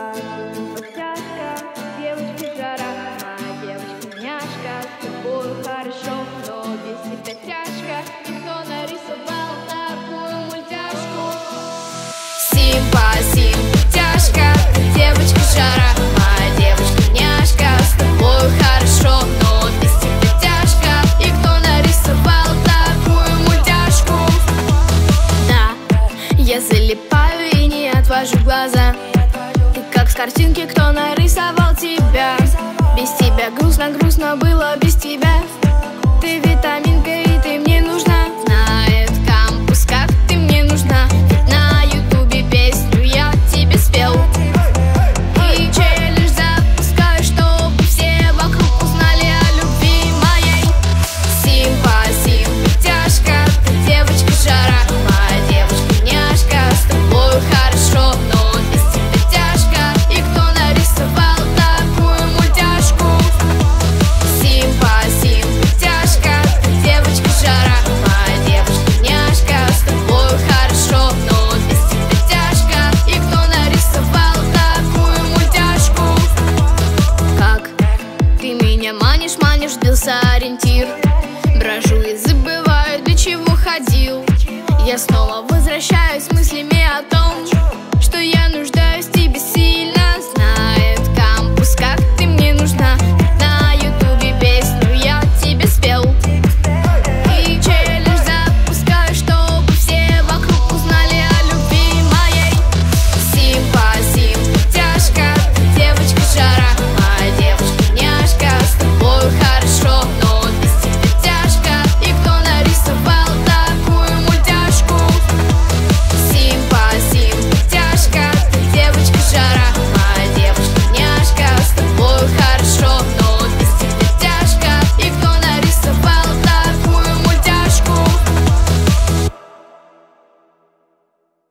Подтяжка, девочка жара, моя девочка няшка, с тобой хорошо, но без тебя тяжко. Никто нарисовал такую мультяшку. Симпа-симпатяшка, девочка жара, моя девочка няшка, с тобой хорошо, но без тебя тяжко. И кто нарисовал такую мультяшку? Да, я залипаю и не отвожу глаза. Ты как с картинки, кто нарисовал тебя? Без тебя грустно было без тебя. Ты витаминка и ты мне нужна. Знает кампус, как ты мне нужна. Ведь на ютубе песню я тебе спел. И челлендж запускаю, чтобы все вокруг узнали о любви моей. Симпа-симпатяшка, ты девочка жара, моя девочка няшка, с тобой хорошо, но без тебя тяжко. И кто нарисовал такую мультяшку? Симпа-симпатяшка, ты девочка жара, моя девочка няшка, с тобой хорошо, но без тебя тяжко. И кто нарисовал такую мультяшку? Как ты меня манишь, сбился ориентир.